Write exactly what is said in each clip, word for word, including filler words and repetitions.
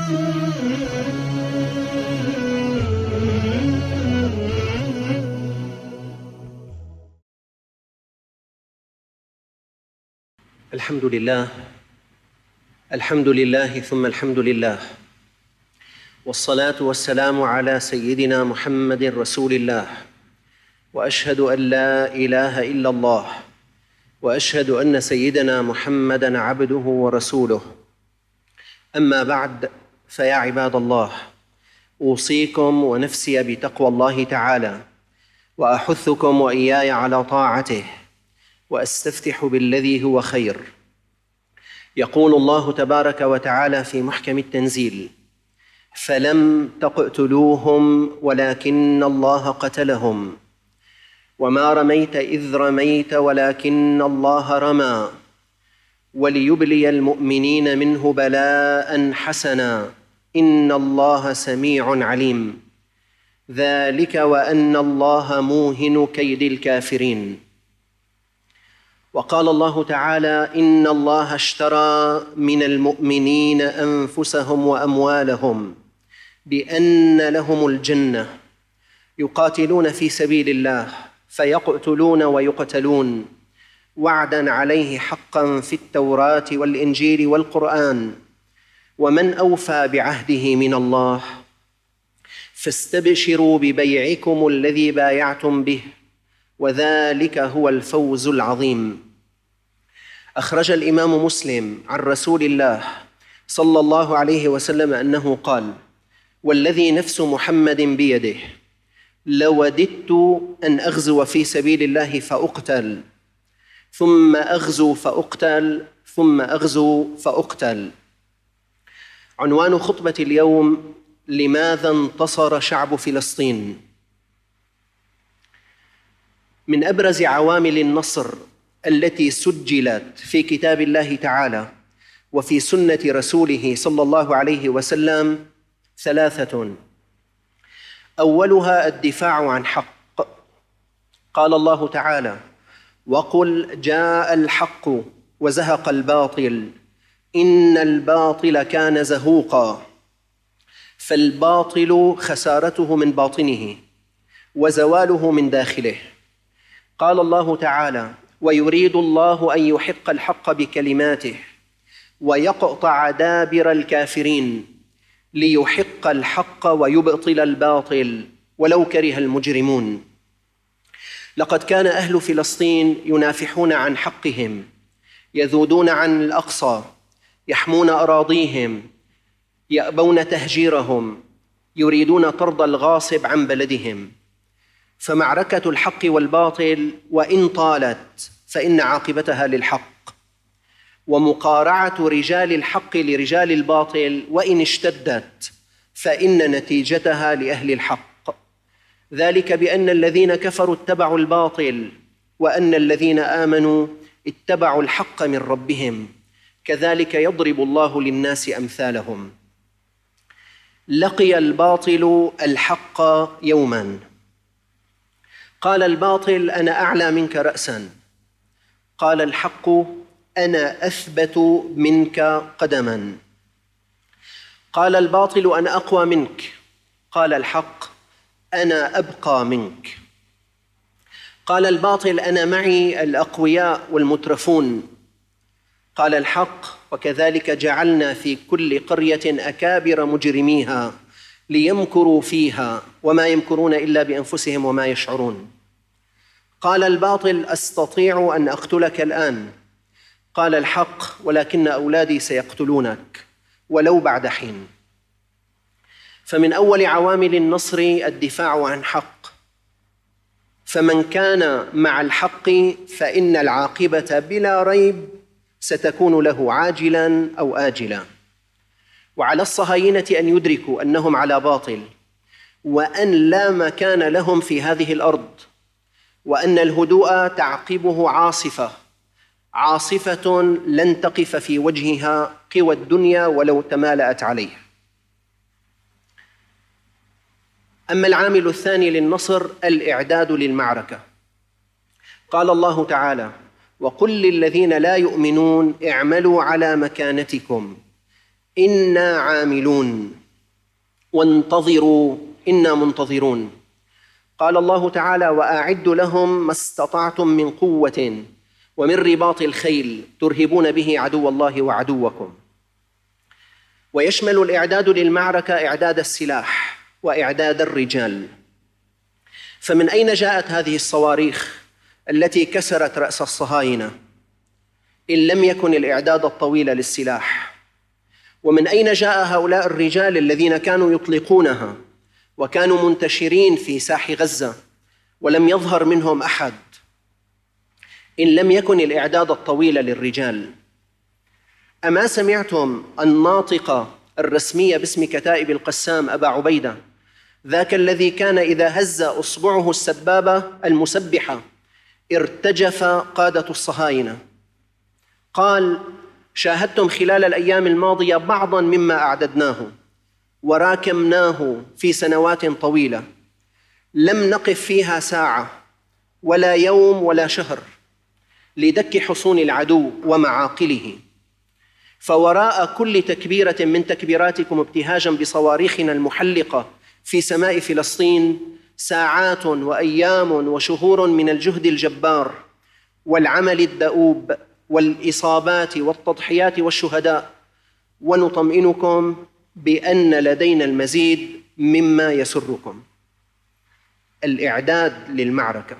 الحمد لله الحمد لله ثم الحمد لله، والصلاة والسلام على سيدنا محمد رسول الله، وأشهد أن لا إله إلا الله، وأشهد أن سيدنا محمدًا عبده ورسوله. أما بعد، فيا عباد الله، أوصيكم ونفسي بتقوى الله تعالى، وأحثكم وإياي على طاعته، وأستفتح بالذي هو خير. يقول الله تبارك وتعالى في محكم التنزيل: فلم تقتلوهم ولكن الله قتلهم، وما رميت إذ رميت ولكن الله رمى، وليبلي المؤمنين منه بلاء حسنا، إن الله سميع عليم. ذلك وأن الله موهن كيد الكافرين. وقال الله تعالى: إن الله اشترى من المؤمنين أنفسهم وأموالهم بأن لهم الجنة يقاتلون في سبيل الله فيقتلون ويقتلون، وعداً عليه حقاً في التوراة والإنجيل والقرآن، ومن أوفى بعهده من الله، فاستبشروا ببيعكم الذي بايعتم به، وذلك هو الفوز العظيم. أخرج الإمام مسلم عن رسول الله صلى الله عليه وسلم أنه قال: والذي نفس محمد بيده لوددت أن أغزو في سبيل الله فأقتل، ثم أغزو فأقتل، ثم أغزو فأقتل. عنوان خطبة اليوم: لماذا انتصر شعب فلسطين؟ من أبرز عوامل النصر التي سجلت في كتاب الله تعالى وفي سنة رسوله صلى الله عليه وسلم ثلاثة. أولها الدفاع عن حق. قال الله تعالى: وقل جاء الحق وزهق الباطل إن الباطل كان زهوقا. فالباطل خسارته من باطنه وزواله من داخله. قال الله تعالى: ويريد الله أن يحق الحق بكلماته ويقطع دابر الكافرين ليحق الحق ويبطل الباطل ولو كره المجرمون. لقد كان أهل فلسطين ينافحون عن حقهم، يذودون عن الأقصى، يحمون أراضيهم، يأبون تهجيرهم، يريدون طرد الغاصب عن بلدهم. فمعركة الحق والباطل وإن طالت فإن عاقبتها للحق، ومقارعة رجال الحق لرجال الباطل وإن اشتدت فإن نتيجتها لأهل الحق. ذلك بأن الذين كفروا اتبعوا الباطل، وأن الذين آمنوا اتبعوا الحق من ربهم، كذلك يضرب الله للناس أمثالهم. لقي الباطل الحق يوماً، قال الباطل: أنا أعلى منك رأساً. قال الحق: أنا أثبت منك قدماً. قال الباطل: أنا أقوى منك. قال الحق: أنا أبقى منك. قال الباطل: أنا معي الأقوياء والمترفون. قال الحق: وكذلك جعلنا في كل قرية أكابر مجرميها ليمكروا فيها وما يمكرون إلا بأنفسهم وما يشعرون. قال الباطل: أستطيع أن أقتلك الآن. قال الحق: ولكن أولادي سيقتلونك ولو بعد حين. فمن أول عوامل النصر الدفاع عن حق، فمن كان مع الحق فإن العاقبة بلا ريب ستكون له عاجلاً أو آجلاً. وعلى الصهاينة أن يدركوا أنهم على باطل، وأن لا مكان لهم في هذه الأرض، وأن الهدوء تعقبه عاصفة، عاصفة لن تقف في وجهها قوى الدنيا ولو تمالأت عليه. أما العامل الثاني للنصر الإعداد للمعركة. قال الله تعالى: وقل للذين لا يؤمنون اعملوا على مكانتكم إنا عاملون وانتظروا إنا منتظرون. قال الله تعالى: وأعدوا لهم ما استطعتم من قوة ومن رباط الخيل ترهبون به عدو الله وعدوكم. ويشمل الإعداد للمعركة إعداد السلاح وإعداد الرجال. فمن أين جاءت هذه الصواريخ التي كسرت رأس الصهاينة إن لم يكن الإعداد الطويل للسلاح؟ ومن أين جاء هؤلاء الرجال الذين كانوا يطلقونها وكانوا منتشرين في ساح غزة ولم يظهر منهم أحد إن لم يكن الإعداد الطويل للرجال؟ أما سمعتم الناطق الرسمي باسم كتائب القسام أبا عبيدة، ذاك الذي كان إذا هز أصبعه السبابة المسبحة ارتجف قادة الصهاينة، قال: شاهدتم خلال الأيام الماضية بعضاً مما أعددناه وراكمناه في سنوات طويلة، لم نقف فيها ساعة ولا يوم ولا شهر لدك حصون العدو ومعاقله. فوراء كل تكبيرة من تكبيراتكم ابتهاجاً بصواريخنا المحلقة في سماء فلسطين ساعات وأيام وشهور من الجهد الجبار والعمل الدؤوب والإصابات والتضحيات والشهداء، ونطمئنكم بأن لدينا المزيد مما يسركم. الإعداد للمعركة.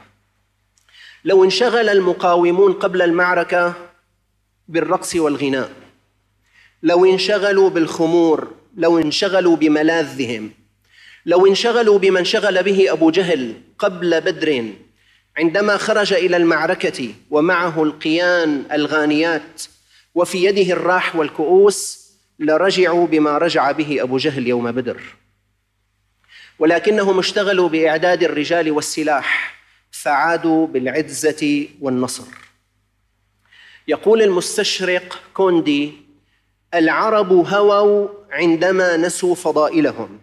لو انشغل المقاومون قبل المعركة بالرقص والغناء، لو انشغلوا بالخمور، لو انشغلوا بملاذهم، لو انشغلوا بما انشغل به أبو جهل قبل بدر عندما خرج إلى المعركة ومعه القيان الغانيات وفي يده الراح والكؤوس، لرجعوا بما رجع به أبو جهل يوم بدر. ولكنهم اشتغلوا بإعداد الرجال والسلاح فعادوا بالعزة والنصر. يقول المستشرق كوندي: العرب هووا عندما نسوا فضائلهم.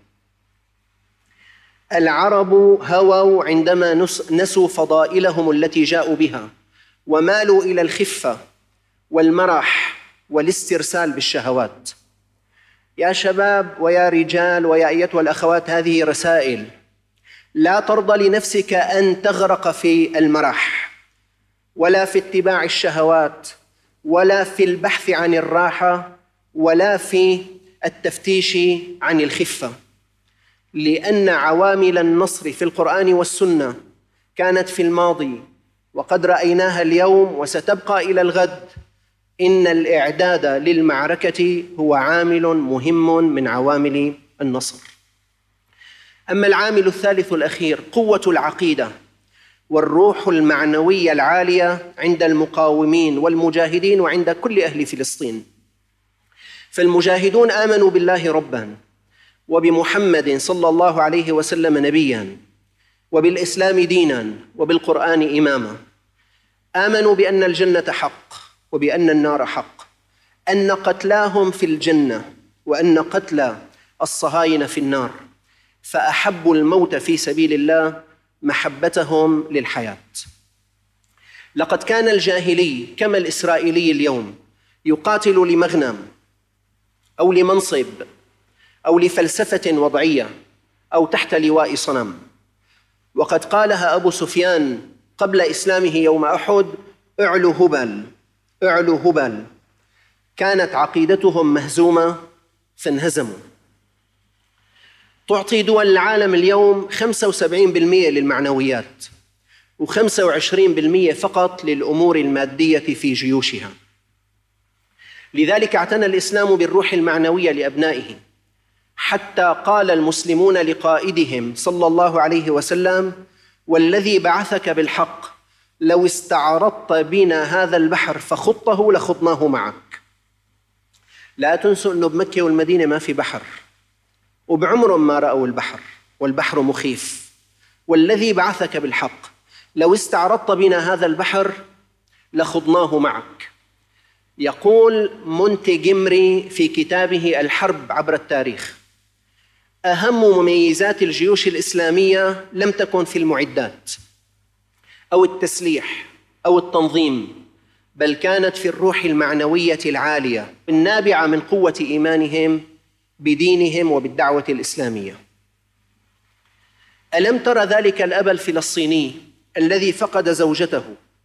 العرب هووا عندما نسوا فضائلهم التي جاءوا بها ومالوا إلى الخفة والمرح والاسترسال بالشهوات. يا شباب ويا رجال ويا أيتها الأخوات، هذه رسائل. لا ترضى لنفسك أن تغرق في المرح ولا في اتباع الشهوات ولا في البحث عن الراحة ولا في التفتيش عن الخفة، لأن عوامل النصر في القرآن والسنة كانت في الماضي وقد رأيناها اليوم وستبقى إلى الغد. إن الإعداد للمعركة هو عامل مهم من عوامل النصر. أما العامل الثالث الأخير، قوة العقيدة والروح المعنوية العالية عند المقاومين والمجاهدين وعند كل أهل فلسطين. فالمجاهدون آمنوا بالله رباً وبمحمد صلى الله عليه وسلم نبياً وبالإسلام ديناً وبالقرآن إماماً. آمنوا بأن الجنة حق وبأن النار حق، أن قتلاهم في الجنة وأن قتل الصهاينة في النار، فأحبوا الموت في سبيل الله محبتهم للحياة. لقد كان الجاهلي كما الإسرائيلي اليوم يقاتل لمغنم أو لمنصب أو لفلسفة وضعية أو تحت لواء صنم. وقد قالها أبو سفيان قبل إسلامه يوم أحد: اعلوا هبل اعلوا هبل. كانت عقيدتهم مهزومة فانهزموا. تعطي دول العالم اليوم خمسة وسبعين بالمئة للمعنويات وخمسة وعشرين بالمئة فقط للأمور المادية في جيوشها. لذلك اعتنى الإسلام بالروح المعنوية لأبنائه، حتى قال المسلمون لقائدهم صلى الله عليه وسلم: والذي بعثك بالحق لو استعرضت بنا هذا البحر فخضته لخضناه معك. لا تنسوا أنه بمكة والمدينة ما في بحر، وبعمرهم ما رأوا البحر، والبحر مخيف. والذي بعثك بالحق لو استعرضت بنا هذا البحر لخضناه معك. يقول مونتجمري في كتابه الحرب عبر التاريخ: أهم مميزات الجيوش الإسلامية لم تكن في المعدات أو التسليح أو التنظيم، بل كانت في الروح المعنوية العالية النابعة من قوة إيمانهم بدينهم وبالدعوة الإسلامية. ألم تر ذلك الأب الفلسطيني الذي فقد زوجته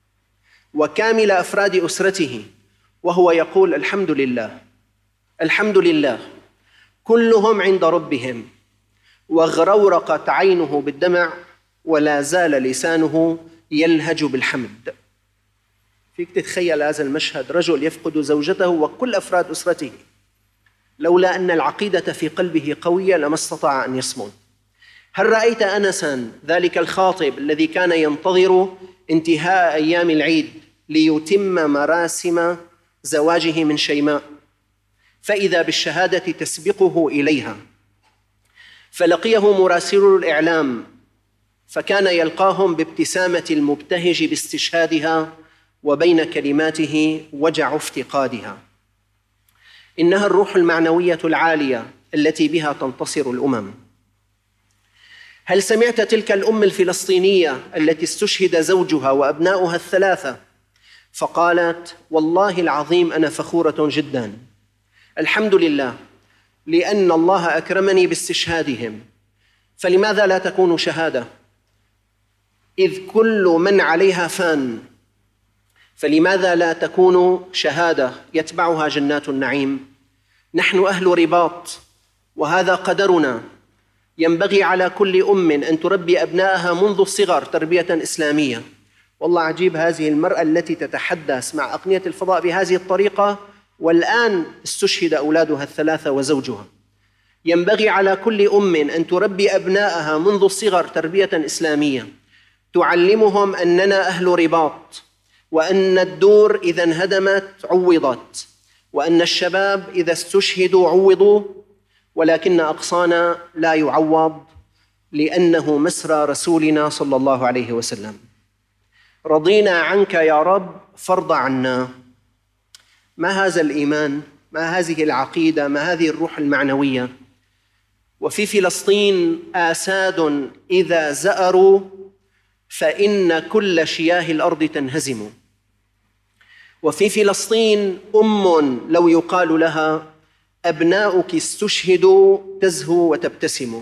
وكامل أفراد أسرته وهو يقول الحمد لله الحمد لله، كلهم عند ربهم، وغرورقت عينه بالدمع ولا زال لسانه يلهج بالحمد. فيك تتخيل هذا المشهد، رجل يفقد زوجته وكل أفراد أسرته، لولا أن العقيدة في قلبه قوية لما استطاع أن يصمد. هل رأيت أنساً ذلك الخاطب الذي كان ينتظر انتهاء أيام العيد ليتم مراسم زواجه من شيماء، فإذا بالشهادة تسبقه إليها، فلقيه مراسل الإعلام فكان يلقاهم بابتسامة المبتهج باستشهادها وبين كلماته وجع افتقادها. إنها الروح المعنوية العالية التي بها تنتصر الأمم. هل سمعت تلك الأم الفلسطينية التي استشهد زوجها وأبناؤها الثلاثة فقالت والله العظيم أنا فخورة جدا، الحمد لله لأن الله أكرمني باستشهادهم، فلماذا لا تكون شهادة؟ إذ كل من عليها فان، فلماذا لا تكون شهادة يتبعها جنات النعيم؟ نحن أهل رباط وهذا قدرنا. ينبغي على كل أم أن تربي أبنائها منذ الصغر تربية إسلامية. والله عجيب هذه المرأة التي تتحدث مع أقنية الفضاء بهذه الطريقة والآن استشهد أولادها الثلاثة وزوجها. ينبغي على كل أم أن تربي أبنائها منذ الصغر تربية إسلامية تعلمهم أننا أهل رباط، وأن الدور إذا انهدمت عوضت، وأن الشباب إذا استشهدوا عوضوا، ولكن أقصانا لا يعوض لأنه مسرى رسولنا صلى الله عليه وسلم. رضينا عنك يا رب فارض عنا. ما هذا الإيمان؟ ما هذه العقيدة؟ ما هذه الروح المعنوية؟ وفي فلسطين آساد إذا زأروا فإن كل شياه الأرض تنهزم. وفي فلسطين أم لو يقال لها أبناؤك استشهدوا تزهو وتبتسم.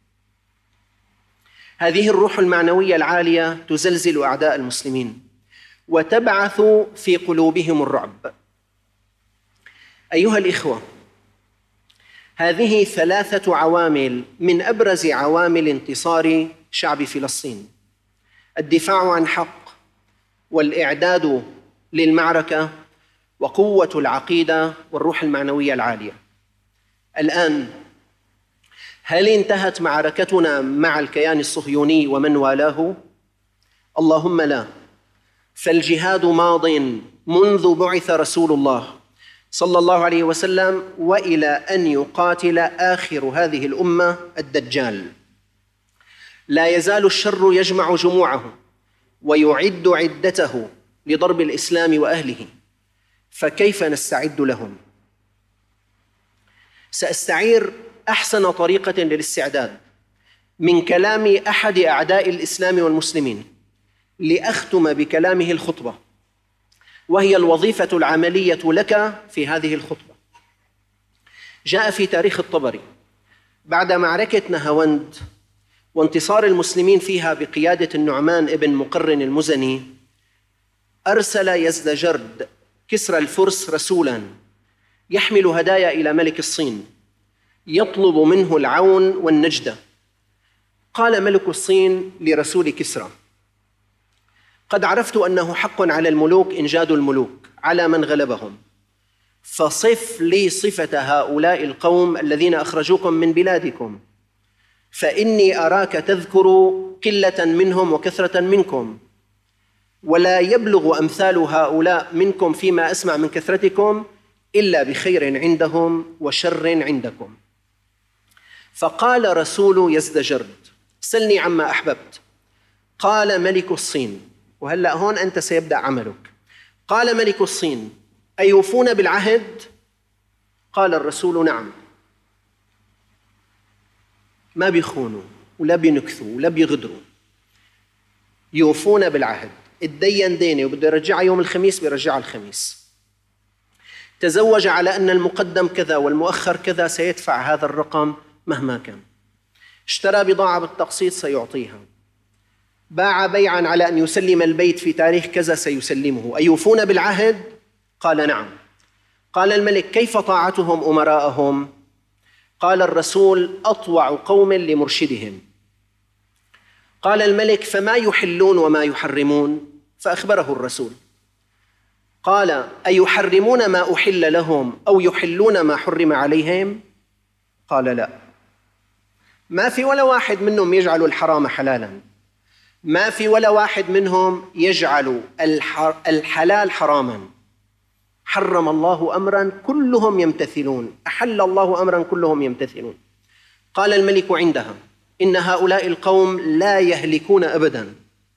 هذه الروح المعنوية العالية تزلزل أعداء المسلمين وتبعث في قلوبهم الرعب. أيها الإخوة، هذه ثلاثة عوامل من أبرز عوامل انتصار شعب فلسطين: الدفاع عن حق، والإعداد للمعركة، وقوة العقيدة والروح المعنوية العالية. الآن هل انتهت معركتنا مع الكيان الصهيوني ومن والاه؟ اللهم لا، فالجهاد ماض منذ بعث رسول الله صلى الله عليه وسلم وإلى أن يقاتل آخر هذه الأمة الدجال. لا يزال الشر يجمع جموعه ويعد عدته لضرب الإسلام وأهله، فكيف نستعد لهم؟ سأستعير أحسن طريقة للاستعداد من كلام أحد أعداء الإسلام والمسلمين لأختم بكلامه الخطبة، وهي الوظيفة العملية لك في هذه الخطبة. جاء في تاريخ الطبري بعد معركة نهاوند وانتصار المسلمين فيها بقيادة النعمان ابن مقرن المزني، أرسل يزدجرد كسرى الفرس رسولاً يحمل هدايا إلى ملك الصين يطلب منه العون والنجدة. قال ملك الصين لرسول كسرى: قد عرفت أنه حق على الملوك إنجاد الملوك على من غلبهم، فصف لي صفة هؤلاء القوم الذين أخرجوكم من بلادكم، فإني أراك تذكر قلة منهم وكثرة منكم، ولا يبلغ أمثال هؤلاء منكم فيما أسمع من كثرتكم إلا بخير عندهم وشر عندكم. فقال رسول يزدجرد: سلني عما أحببت. قال ملك الصين، وهلأ هون أنت سيبدأ عملك، قال ملك الصين: أيوفون بالعهد؟ قال الرسول: نعم. ما بيخونوا ولا بينكثوا ولا بيغدروا، يوفون بالعهد. اتدين دينه وبده يرجعها يوم الخميس بيرجعها الخميس. تزوج على أن المقدم كذا والمؤخر كذا، سيدفع هذا الرقم مهما كان. اشترى بضاعة بالتقسيط سيعطيها. باع بيعا على أن يسلم البيت في تاريخ كذا سيسلمه. أيوفون بالعهد؟ قال نعم. قال الملك: كيف طاعتهم أمراءهم؟ قال الرسول: أطوع قوم لمرشدهم. قال الملك: فما يحلون وما يحرمون؟ فأخبره الرسول. قال: أيحرمون ما أحل لهم أو يحلون ما حرم عليهم؟ قال: لا. ما في ولا واحد منهم يجعل الحرام حلالا، ما في ولا واحد منهم يجعل الحلال حراما. حرم الله أمرا كلهم يمتثلون، أحل الله أمرا كلهم يمتثلون. قال الملك عندها: إن هؤلاء القوم لا يهلكون أبدا.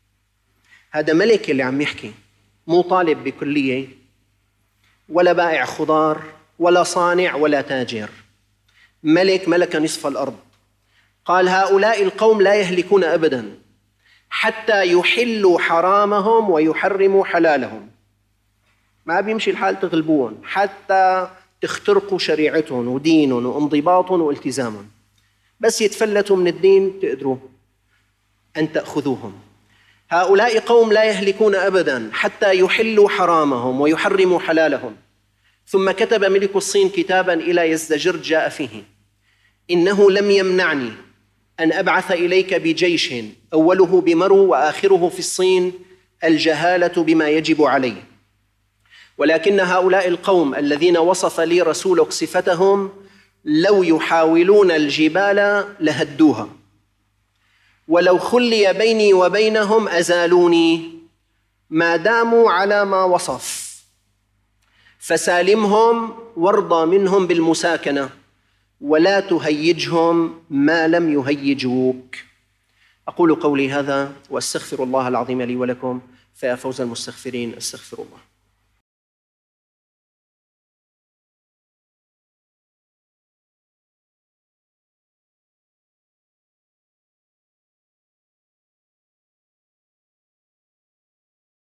هذا ملك اللي عم يحكي، مو طالب بكلية ولا بائع خضار ولا صانع ولا تاجر، ملك ملك نصف الأرض. قال: هؤلاء القوم لا يهلكون أبدا حتى يحلوا حرامهم ويحرموا حلالهم. ما بيمشي الحال تغلبوهم حتى تخترقوا شريعتهم ودينهم وانضباطهم والتزامهم، بس يتفلتوا من الدين تقدروا أن تأخذوهم. هؤلاء قوم لا يهلكون أبدا حتى يحلوا حرامهم ويحرموا حلالهم. ثم كتب ملك الصين كتابا إلى يزدجرد جاء فيه: إنه لم يمنعني أن أبعث إليك بجيش أوله بمرو وآخره في الصين الجهالة بما يجب عليه، ولكن هؤلاء القوم الذين وصف لي رسولك صفتهم لو يحاولون الجبال لهدوها، ولو خلي بيني وبينهم أزالوني ما داموا على ما وصف، فسالمهم وارضى منهم بالمساكنة ولا تهيجهم ما لم يهيجوك. أقول قولي هذا وأستغفر الله العظيم لي ولكم، فيا فوز المستغفرين. استغفر الله.